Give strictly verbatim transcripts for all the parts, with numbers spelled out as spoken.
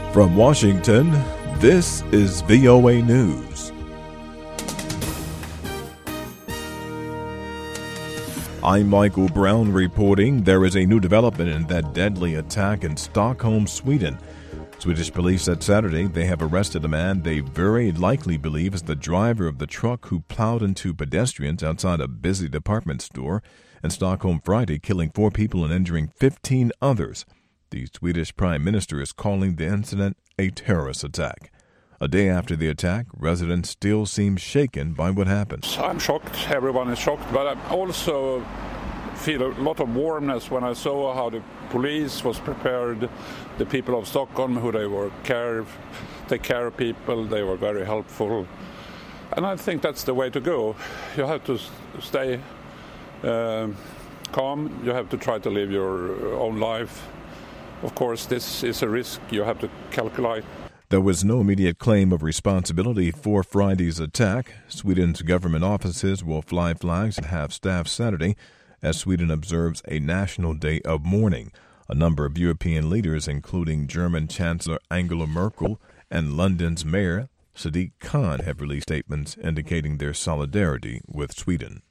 From Washington, this is V O A News. I'm Michael Brown reporting there is a new development in that deadly attack in Stockholm, Sweden. Swedish police said Saturday they have arrested a man they very likely believe is the driver of the truck who plowed into pedestrians outside a busy department store in Stockholm Friday, killing four people and injuring fifteen others. The Swedish Prime Minister is calling the incident a terrorist attack. A day after the attack, residents still seem shaken by what happened. I'm shocked. Everyone is shocked, but I also feel a lot of warmness when I saw how the police was prepared, the people of Stockholm, who they were care, take care of people. They were very helpful, and I think that's the way to go. You have to stay uh, calm. You have to try to live your own life. Of course, this is a risk you have to calculate. There was no immediate claim of responsibility for Friday's attack. Sweden's government offices will fly flags and have staff Saturday as Sweden observes a national day of mourning. A number of European leaders, including German Chancellor Angela Merkel and London's Mayor Sadiq Khan, have released statements indicating their solidarity with Sweden.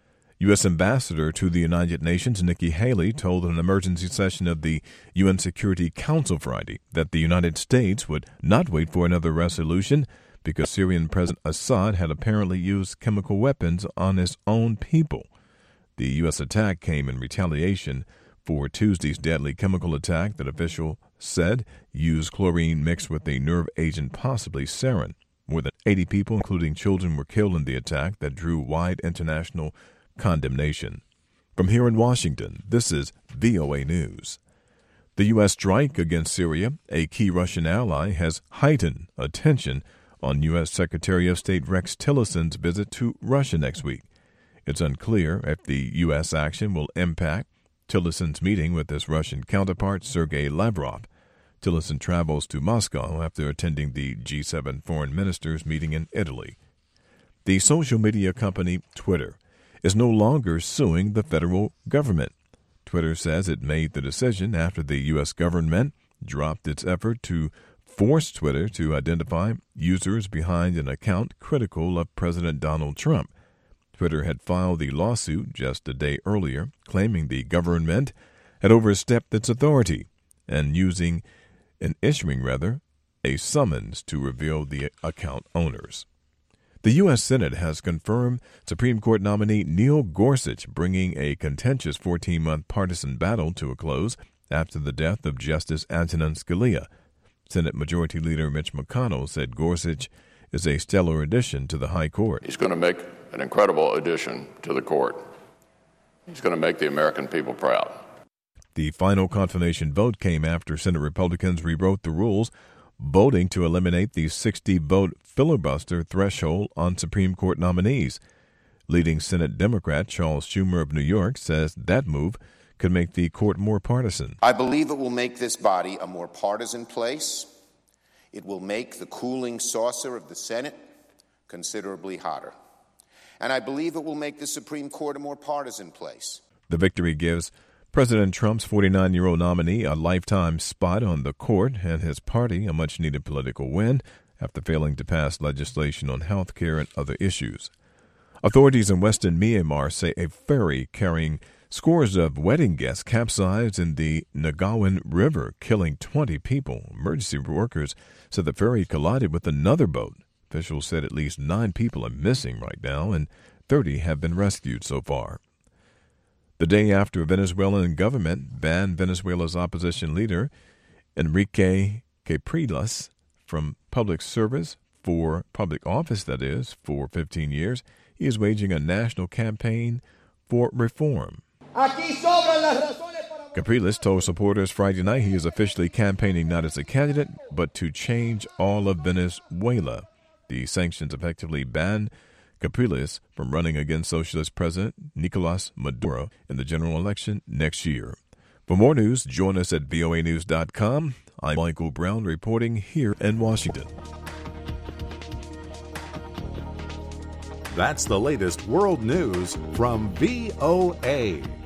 U S. Ambassador to the United Nations Nikki Haley told an emergency session of the U N Security Council Friday that the United States would not wait for another resolution because Syrian President Assad had apparently used chemical weapons on his own people. The U S attack came in retaliation for Tuesday's deadly chemical attack that officials said used chlorine mixed with a nerve agent, possibly sarin. More than eighty people, including children, were killed in the attack that drew wide international condemnation. From here in Washington, this is V O A News. The U S strike against Syria, a key Russian ally, has heightened attention on U S. Secretary of State Rex Tillerson's visit to Russia next week. It's unclear if the U S action will impact Tillerson's meeting with his Russian counterpart, Sergei Lavrov. Tillerson travels to Moscow after attending the G seven foreign ministers meeting in Italy. The social media company Twitter is no longer suing the federal government. Twitter says it made the decision after the U S government dropped its effort to force Twitter to identify users behind an account critical of President Donald Trump. Twitter had filed the lawsuit just a day earlier, claiming the government had overstepped its authority and using and issuing rather a summons to reveal the account owners. The U S. Senate has confirmed Supreme Court nominee Neil Gorsuch, bringing a contentious fourteen-month partisan battle to a close after the death of Justice Antonin Scalia. Senate Majority Leader Mitch McConnell said Gorsuch is a stellar addition to the High Court. He's going to make an incredible addition to the court. He's going to make the American people proud. The final confirmation vote came after Senate Republicans rewrote the rules, voting to eliminate the sixty-vote filibuster threshold on Supreme Court nominees. Leading Senate Democrat Charles Schumer of New York says that move could make the court more partisan. I believe it will make this body a more partisan place. It will make the cooling saucer of the Senate considerably hotter. And I believe it will make the Supreme Court a more partisan place. The victory gives President Trump's forty-nine-year-old nominee a lifetime spot on the court and his party a much-needed political win after failing to pass legislation on health care and other issues. Authorities in western Myanmar say a ferry carrying scores of wedding guests capsized in the Nagawan River, killing twenty people. Emergency workers said the ferry collided with another boat. Officials said at least nine people are missing right now and thirty have been rescued so far. The day after Venezuelan government banned Venezuela's opposition leader Enrique Capriles from public service for public office, that is, for fifteen years, he is waging a national campaign for reform. Capriles told supporters Friday night he is officially campaigning not as a candidate, but to change all of Venezuela. The sanctions effectively ban Capriles from running against Socialist President Nicolas Maduro in the general election next year. For more news, join us at V O A news dot com. I'm Michael Brown reporting here in Washington. That's the latest world news from V O A.